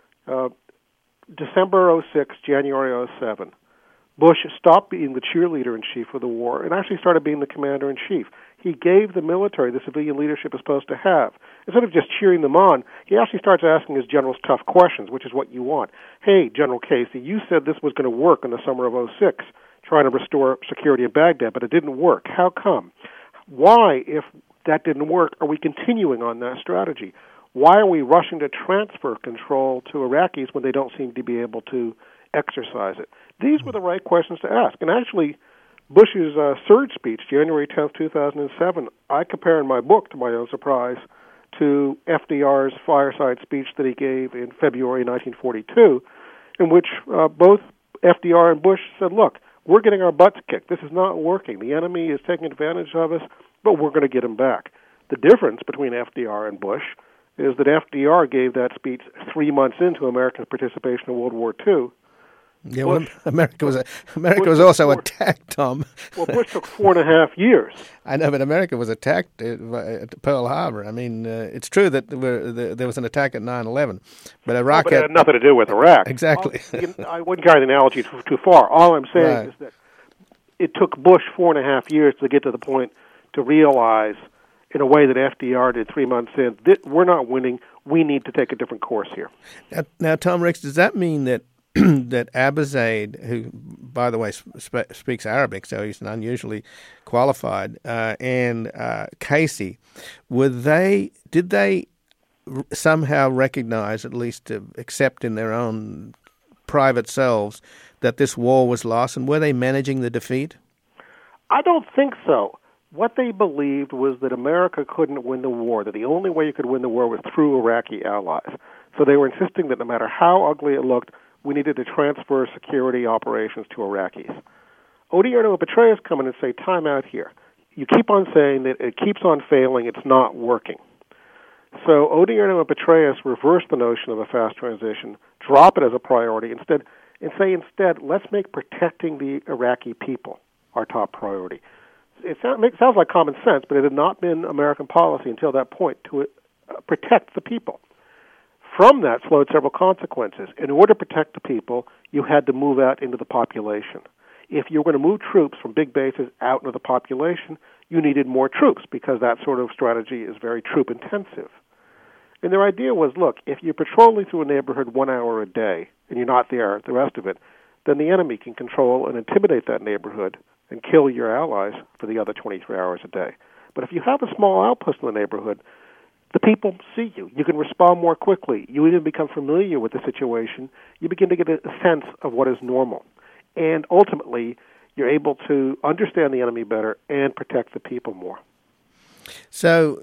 S3: December 06, January 07. Bush stopped being the cheerleader-in-chief of the war and actually started being the commander-in-chief. He gave the military the civilian leadership it's supposed to have. Instead of just cheering them on, he actually starts asking his generals tough questions, which is what you want. Hey, General Casey, you said this was going to work in the summer of 06. Trying to restore security in Baghdad, but it didn't work. How come? Why, if that didn't work, are we continuing on that strategy? Why are we rushing to transfer control to Iraqis when they don't seem to be able to exercise it? These were the right questions to ask. And actually, Bush's surge speech, January 10th, 2007, I compare in my book, to my own surprise, to FDR's fireside speech that he gave in February 1942, in which both FDR and Bush said, look, we're getting our butts kicked. This is not working. The enemy is taking advantage of us, but we're going to get him back. The difference between FDR and Bush is that FDR gave that speech 3 months into America's participation in World War II.
S1: Yeah, well, America was also attacked, Tom.
S3: Well, Bush took 4.5 years.
S1: I know, but America was attacked at Pearl Harbor. I mean, it's true that there was an attack at 9/11, but Iraq
S3: had nothing to do with Iraq.
S1: Exactly.
S3: I wouldn't carry the analogy too far. All I'm saying is that it took Bush 4.5 years to get to the point to realize, in a way that FDR did 3 months in, that we're not winning. We need to take a different course here.
S1: Now, Tom Ricks, does that mean that that Abizaid, who, by the way, speaks Arabic, so he's unusually qualified, and Casey, did they somehow recognize, at least to accept in their own private selves, that this war was lost, and were they managing the defeat?
S3: I don't think so. What they believed was that America couldn't win the war, that the only way you could win the war was through Iraqi allies. So they were insisting that no matter how ugly it looked, we needed to transfer security operations to Iraqis. Odierno and Petraeus come in and say, time out here. You keep on saying that it keeps on failing, it's not working. So Odierno and Petraeus reverse the notion of a fast transition, drop it as a priority, and say, let's make protecting the Iraqi people our top priority. It sounds like common sense, but it had not been American policy until that point to protect the people. From that flowed several consequences. In order to protect the people, you had to move out into the population. If you were going to move troops from big bases out into the population, you needed more troops because that sort of strategy is very troop-intensive. And their idea was, look, if you're patrolling through a neighborhood 1 hour a day and you're not there the rest of it, then the enemy can control and intimidate that neighborhood and kill your allies for the other 23 hours a day. But if you have a small outpost in the neighborhood, the people see you. You can respond more quickly. You even become familiar with the situation. You begin to get a sense of what is normal. And ultimately, you're able to understand the enemy better and protect the people more.
S1: So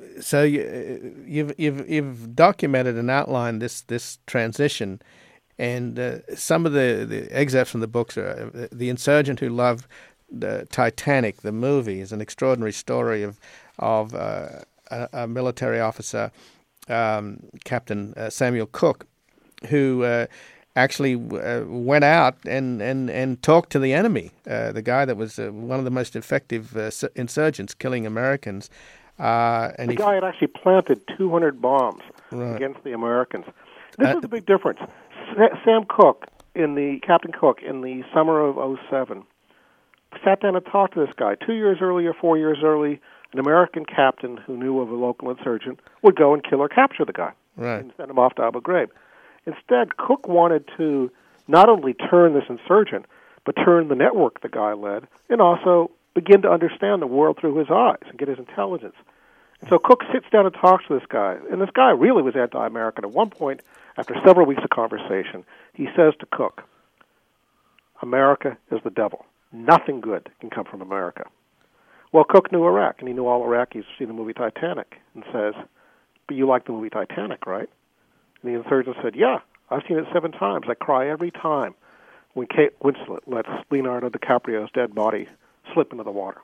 S1: you've documented and outlined this transition, and some of the excerpts from the books are The Insurgent Who Loved the Titanic, the movie, is an extraordinary story of a military officer, Captain Samuel Cook, who actually went out and talked to the enemy, the guy that was one of the most effective insurgents killing Americans. The guy had actually planted 200 bombs against the Americans. This is a big difference. Captain Cook, in the summer of 2007, sat down and talked to this guy. 2 years earlier, 4 years early, an American captain who knew of a local insurgent would go and kill or capture the guy and send him off to Abu Ghraib. Instead, Cook wanted to not only turn this insurgent, but turn the network the guy led, and also begin to understand the world through his eyes and get his intelligence. And so Cook sits down and talks to this guy, and this guy really was anti-American. At one point, after several weeks of conversation, he says to Cook, "America is the devil. Nothing good can come from America."
S3: Well, Cook knew Iraq, and he knew all Iraqis seen the movie Titanic, and says, "But you like the movie Titanic, right?" And the insurgent said, "Yeah, I've seen it 7 times. I cry every time when Kate Winslet lets Leonardo DiCaprio's dead body slip into the water."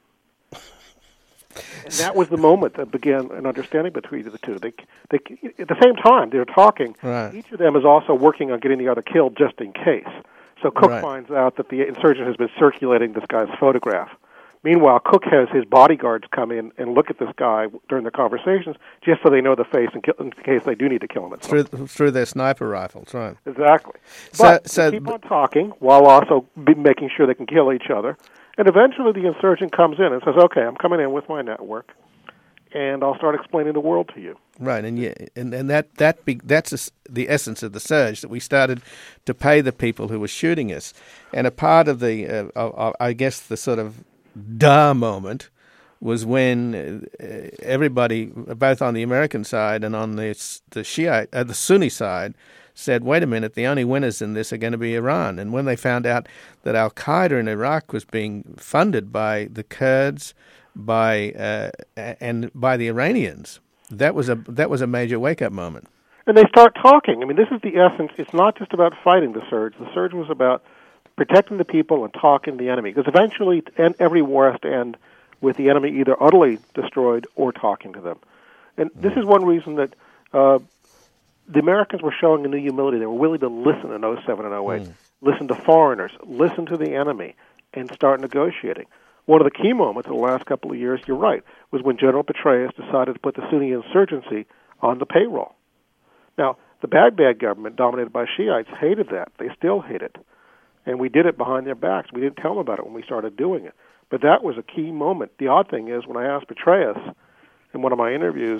S3: And that was the moment that began an understanding between the two. They at the same time, they're talking.
S1: Right.
S3: Each of them is also working on getting the other killed just in case. So Cook
S1: Right.
S3: finds out that the insurgent has been circulating this guy's photograph. Meanwhile, Cook has his bodyguards come in and look at this guy during the conversations, just so they know the face in case they do need to kill him.
S1: Through their sniper rifles, right?
S3: Exactly. But they keep on talking while also making sure they can kill each other. And eventually the insurgent comes in and says, "Okay, I'm coming in with my network, and I'll start explaining the world to you."
S1: Right, and that's the essence of the surge, that we started to pay the people who were shooting us. And a part of the, I guess, the sort of moment was when everybody, both on the American side and on the Sunni side, said, "Wait a minute, the only winners in this are going to be Iran." And when they found out that Al Qaeda in Iraq was being funded by the Kurds, and by the Iranians, that was a major wake up moment.
S3: And they start talking. I mean, this is the essence. It's not just about fighting the surge. The surge was about protecting the people and talking to the enemy, because eventually every war has to end with the enemy either utterly destroyed or talking to them. And this is one reason that the Americans were showing a new humility. They were willing to listen in 07 and 08, listen to foreigners, listen to the enemy, and start negotiating. One of the key moments in the last couple of years, you're right, was when General Petraeus decided to put the Sunni insurgency on the payroll. Now, the Baghdad government, dominated by Shiites, hated that. They still hate it. And we did it behind their backs. We didn't tell them about it when we started doing it. But that was a key moment. The odd thing is, when I asked Petraeus in one of my interviews,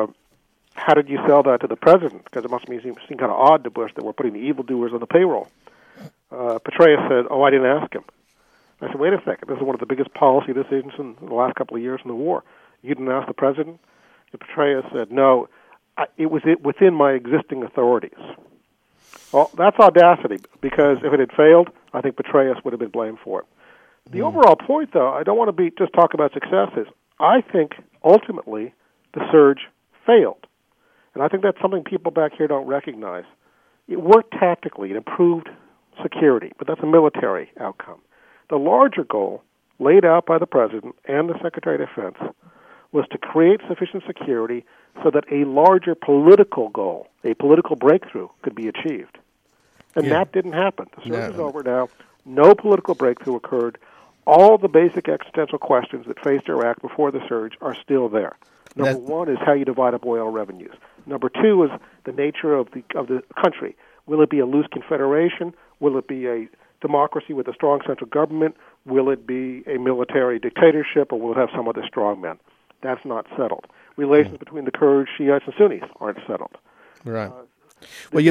S3: how did you sell that to the president? Because it must seem kind of odd to Bush that we're putting the evildoers on the payroll. Petraeus said, "Oh, I didn't ask him." I said, "Wait a second. This is one of the biggest policy decisions in the last couple of years in the war. You didn't ask the president?" And Petraeus said, "No, it was within my existing authorities." Well, that's audacity, because if it had failed, I think Petraeus would have been blamed for it. The overall point, though, I don't want to just talk about successes. I think, ultimately, the surge failed. And I think that's something people back here don't recognize. It worked tactically. It improved security, but that's a military outcome. The larger goal, laid out by the President and the Secretary of Defense, was to create sufficient security so that a larger political goal, a political breakthrough, could be achieved. And that didn't happen. The surge is over now. No political breakthrough occurred. All the basic existential questions that faced Iraq before the surge are still there. Number one is how you divide up oil revenues. Number two is the nature of the country. Will it be a loose confederation? Will it be a democracy with a strong central government? Will it be a military dictatorship, or will it have some other strongmen? That's not settled. Relations between the Kurds, Shiites, and Sunnis aren't settled.
S1: Right.
S3: None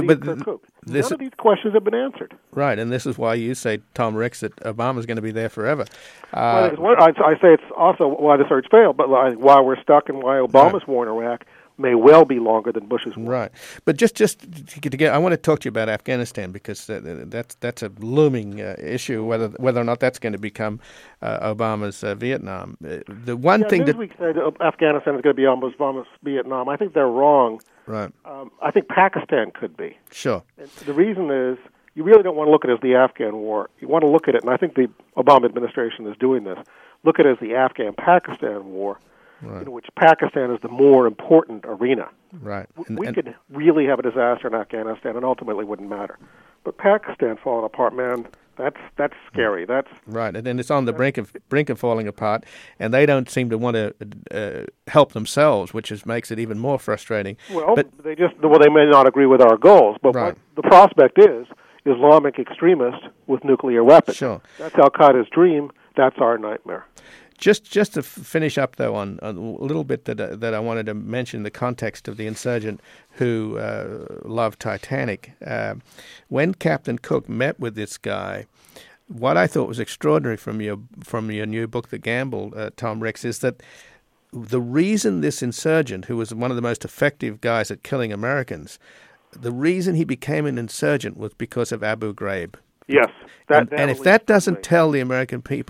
S3: of these questions have been answered.
S1: Right, and this is why you say, Tom Ricks, that Obama's going to be there forever.
S3: I say it's also why the surge failed, but why we're stuck and why Obama's war in Iraq may well be longer than Bush's war.
S1: Right. But just to get, I want to talk to you about Afghanistan, because that's a looming issue, whether or not that's going to become Obama's Vietnam. The one thing that
S3: Newsweek said Afghanistan is going to be Obama's Vietnam. I think they're wrong.
S1: Right.
S3: I think Pakistan could be.
S1: Sure. And
S3: the reason is, you really don't want to look at it as the Afghan war. You want to look at it, and I think the Obama administration is doing this, look at it as the Afghan-Pakistan war, in which Pakistan is the more important arena.
S1: Right.
S3: We could really have a disaster in Afghanistan, and ultimately wouldn't matter. But Pakistan falling apart, man, that's scary. That's
S1: right, and it's on the brink of falling apart, and they don't seem to want to help themselves, which makes it even more frustrating.
S3: Well, they may not agree with our goals, but what the prospect is Islamic extremists with nuclear weapons.
S1: Sure.
S3: That's Al Qaeda's dream. That's our nightmare.
S1: Just to finish up, though, on a little bit that I wanted to mention in the context of the insurgent who loved Titanic. When Captain Cook met with this guy, what I thought was extraordinary from your new book, The Gamble, Tom Ricks, is that the reason this insurgent, who was one of the most effective guys at killing Americans, the reason he became an insurgent was because of Abu Ghraib.
S3: Yes.
S1: And if that doesn't tell the American people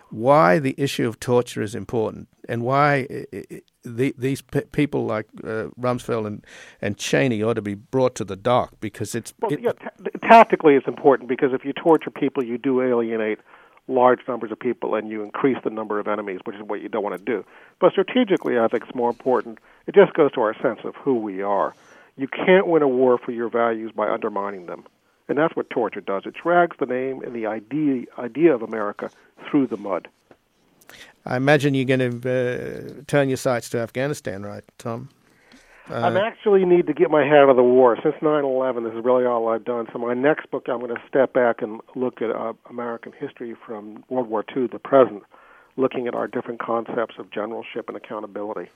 S1: why the issue of torture is important and why these people like Rumsfeld and Cheney ought to be brought to the dock, because
S3: tactically it's important, because if you torture people, you do alienate large numbers of people and you increase the number of enemies, which is what you don't want to do. But strategically, I think it's more important. It just goes to our sense of who we are. You can't win a war for your values by undermining them. And that's what torture does. It drags the name and the idea of America through the mud.
S1: I imagine you're going to turn your sights to Afghanistan, right, Tom?
S3: I actually need to get my head out of the war. Since 9/11, this is really all I've done. So my next book, I'm going to step back and look at American history from World War II to present, looking at our different concepts of generalship and accountability.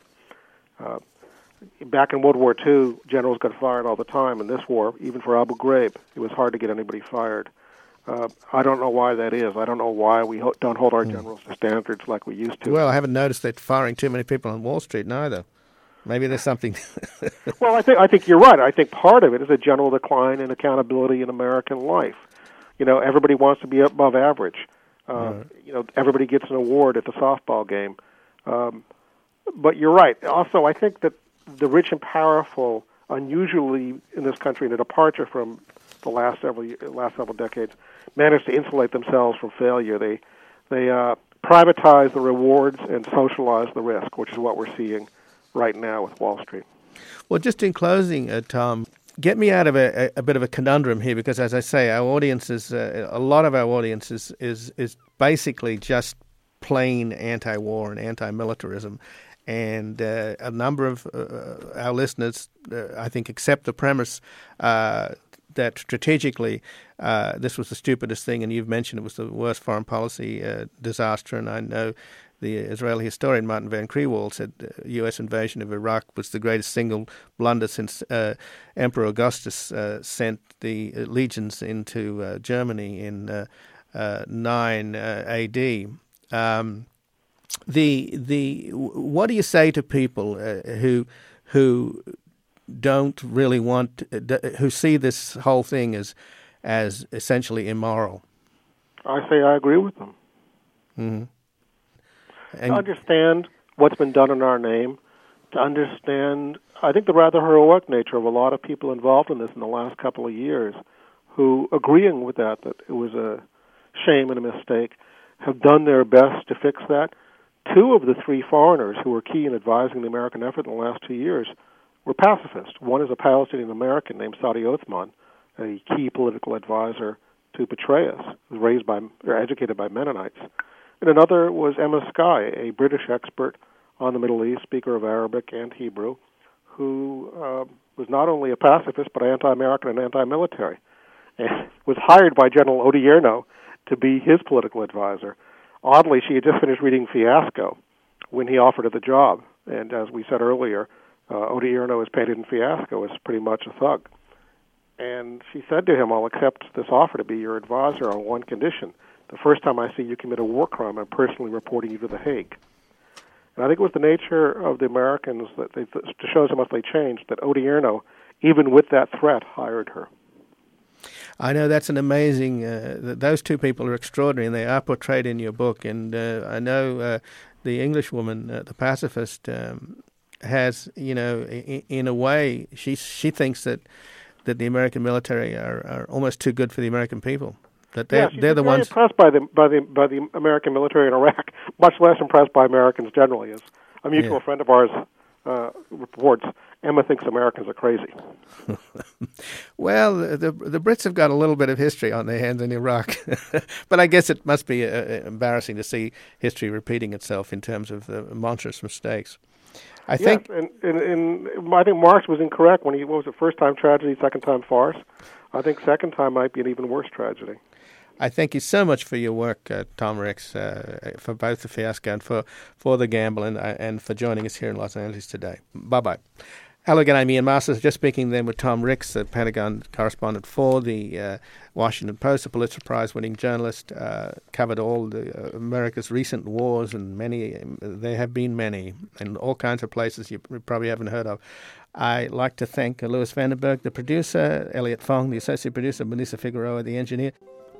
S3: Back in World War II, generals got fired all the time. In this war, even for Abu Ghraib, it was hard to get anybody fired. I don't know why that is. I don't know why we don't hold our generals to standards like we used to.
S1: Well, I haven't noticed that firing too many people on Wall Street neither. Maybe there's something.
S3: Well, I think you're right. I think part of it is a general decline in accountability in American life. You know, everybody wants to be above average. You know, everybody gets an award at the softball game. But you're right. Also, I think that the rich and powerful, unusually in this country, in a departure from the last several decades, managed to insulate themselves from failure. They privatize the rewards and socialize the risk, which is what we're seeing right now with Wall Street.
S1: Well, just in closing, Tom, get me out of a bit of a conundrum here, because, as I say, our audience is a lot of our audience is basically just plain anti-war and anti-militarism, and a number of our listeners, I think, accept the premise that strategically this was the stupidest thing, and you've mentioned it was the worst foreign policy disaster, and I know the Israeli historian Martin Van Kriewald said the U.S. invasion of Iraq was the greatest single blunder since Emperor Augustus sent the legions into Germany in 9 A.D. What do you say to people who don't really want, who see this whole thing as essentially immoral?
S3: I say I agree with them.
S1: Mm-hmm.
S3: To understand what's been done in our name, to understand, I think, the rather heroic nature of a lot of people involved in this in the last couple of years, who, agreeing with that it was a shame and a mistake, have done their best to fix that. 2 of the 3 foreigners who were key in advising the American effort in the last 2 years were pacifists. One is a Palestinian American named Saadi Othman, a key political advisor to Petraeus, raised by or educated by Mennonites. And another was Emma Skye, a British expert on the Middle East, speaker of Arabic and Hebrew, who was not only a pacifist but anti-American and anti-military, and was hired by General Odierno to be his political advisor. Oddly, she had just finished reading Fiasco when he offered her the job, and as we said earlier, Odierno is painted in Fiasco as pretty much a thug. And she said to him, "I'll accept this offer to be your advisor on one condition. The first time I see you commit a war crime, I'm personally reporting you to The Hague." And I think it was the nature of the Americans that to show us how much they changed, that Odierno, even with that threat, hired her.
S1: I know that's an amazing. Those 2 people are extraordinary, and they are portrayed in your book. And I know the English woman, the pacifist, has, in a way, she thinks that the American military are almost too good for the American people. That they're the ones
S3: impressed by the American military in Iraq, much less impressed by Americans generally. As a mutual friend of ours reports, Emma thinks Americans are crazy.
S1: Well, the Brits have got a little bit of history on their hands in Iraq, but I guess it must be embarrassing to see history repeating itself in terms of monstrous mistakes. I think,
S3: and I think Marx was incorrect when what was it, first time tragedy, second time farce. I think second time might be an even worse tragedy.
S1: I thank you so much for your work, Tom Ricks, for both the Fiasco and for The Gamble, and for joining us here in Los Angeles today. Bye-bye. Hello again, I'm Ian Masters. Just speaking then with Tom Ricks, the Pentagon correspondent for the Washington Post, a Pulitzer Prize-winning journalist, covered all America's recent wars, and there have been many, in all kinds of places you probably haven't heard of. I'd like to thank Louis Vandenberg, the producer, Elliot Fong, the associate producer, Melissa Figueroa, the engineer.